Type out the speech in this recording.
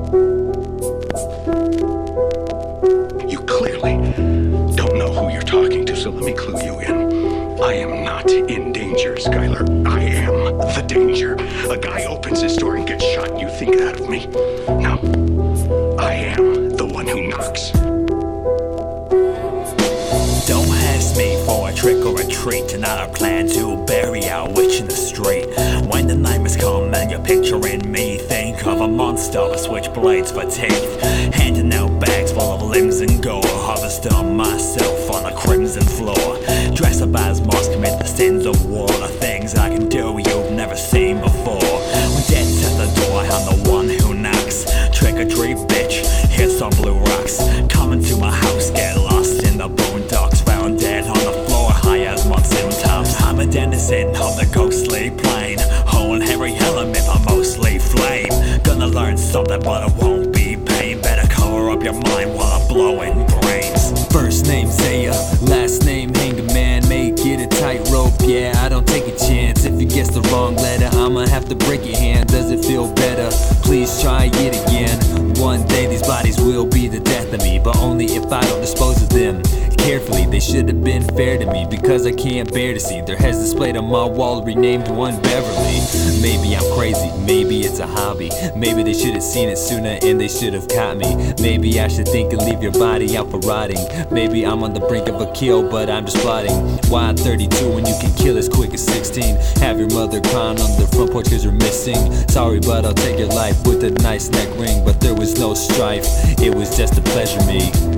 You clearly don't know who you're talking to, so let me clue you in. I am not in danger, Skylar. I am the danger. A guy opens his door and gets shot, and you think that of me? No. I am the one who knocks. Don't ask me for a trick or a treat. Tonight I plan to bury our witch in the street. When the nightmares come and you're picturing me, think of a monster with switchblades for teeth, handing out bags full of limbs and gore. Harvest on myself on a crimson floor. Dress up as monsters, commit the sins of war. The things I can do you've never seen before. When death's at the door, I'm the one who knocks. Trick or treat, bitch, here's some blue rocks. Come into my house, get lost in the boondocks. Found dead on the floor, high as monsoon tops. I'm a denizen of the ghostly plane. Whole every element, but mostly flame. Gonna learn something, but it won't be pain. Better cover up your mind while I'm blowing brains. First name Zaya, last name Hangaman. Make it a tightrope, yeah, I don't take a chance. If you guess the wrong letter, I'ma have to break your hand. Does it feel better? Please try it again. One day these bodies will be the death of me, but only if I don't dispose of them carefully. They should have been fair to me, because I can't bear to see their heads displayed on my wall, renamed one Beverly. Maybe I'm crazy, maybe it's a hobby. Maybe they should have seen it sooner and they should have caught me. Maybe I should think and leave your body out for rotting. Maybe I'm on the brink of a kill, but I'm just plotting. Why 32 when you can kill as quick as 16? Have your mother crying on the front porch 'cause you're missing. Sorry, but I'll take your life with a nice neck ring. But there was no strife, it was just to pleasure me.